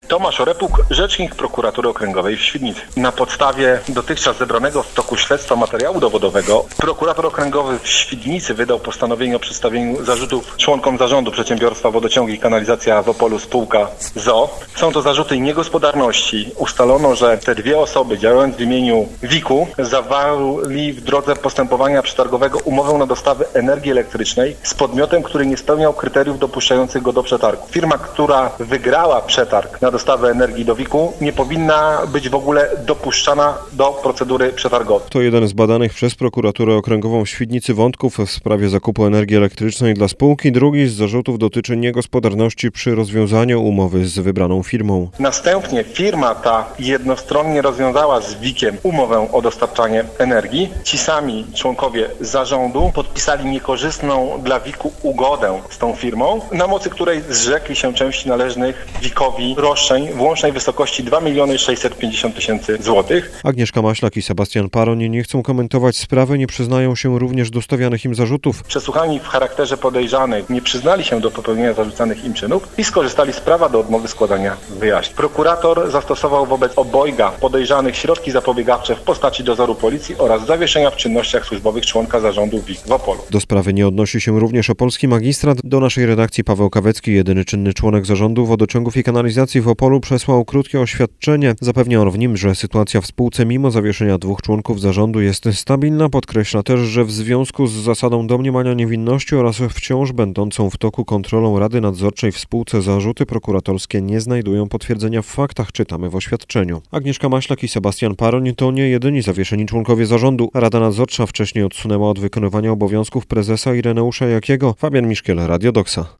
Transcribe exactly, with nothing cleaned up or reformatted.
Tomasz Orepuk, rzecznik Prokuratury Okręgowej w Świdnicy. Na podstawie dotychczas zebranego w toku śledztwa materiału dowodowego prokurator okręgowy w Świdnicy wydał postanowienie o przedstawieniu zarzutów członkom zarządu przedsiębiorstwa Wodociągi i Kanalizacja w Opolu spółka z o o. Są to zarzuty niegospodarności. Ustalono, że te dwie osoby działając w imieniu wiku zawarli w drodze postępowania przetargowego umowę na dostawę energii elektrycznej z podmiotem, który nie spełniał kryteriów dopuszczających go do przetargu. Firma, która wygrała przetarg na dostawę energii do wiku, nie powinna być w ogóle dopuszczana do procedury przetargowej. To jeden z badanych przez Prokuraturę Okręgową w Świdnicy wątków w sprawie zakupu energii elektrycznej dla spółki. Drugi z zarzutów dotyczy niegospodarności przy rozwiązaniu umowy z wybraną firmą. Następnie firma ta jednostronnie rozwiązała z wikiem umowę o dostarczanie energii. Ci sami członkowie zarządu podpisali niekorzystną dla wiku ugodę z tą firmą, na mocy której zrzekli się części należnych wikowi roszczeń w łącznej wysokości dwa miliony sześćset pięćdziesiąt tysięcy złotych. Agnieszka Maślak i Sebastian Paroń nie chcą komentować sprawy, nie przyznają się również do stawianych im zarzutów. Przesłuchani w charakterze podejrzanych nie przyznali się do popełnienia zarzucanych im czynów i skorzystali z prawa do odmowy składania wyjaśnień. Prokurator zastosował wobec obojga podejrzanych środki zapobiegawcze w postaci dozoru policji oraz zawieszenia w czynnościach służbowych członka zarządu WIK w Opolu. Do sprawy nie odnosi się również opolski magistrat. Do naszej redakcji Paweł Kawecki, jedyny czynny członek zarządu Wodociągów i Kanalizacji w Opolu, przesłał krótkie oświadczenie. Zapewnia on w nim, że sytuacja w spółce mimo zawieszenia dwóch członków zarządu jest stabilna. Podkreśla też, że w związku z zasadą domniemania niewinności oraz wciąż będącą w toku kontrolą Rady Nadzorczej w spółce zarzuty prokuratorskie nie znajdują potwierdzenia w faktach, czytamy w oświadczeniu. Agnieszka Maślak i Sebastian Paroń to nie jedyni zawieszeni członkowie zarządu. Rada Nadzorcza wcześniej odsunęła od wykonywania obowiązków prezesa Ireneusza Jakiego. Fabian Miszkiel, Radio Doksa.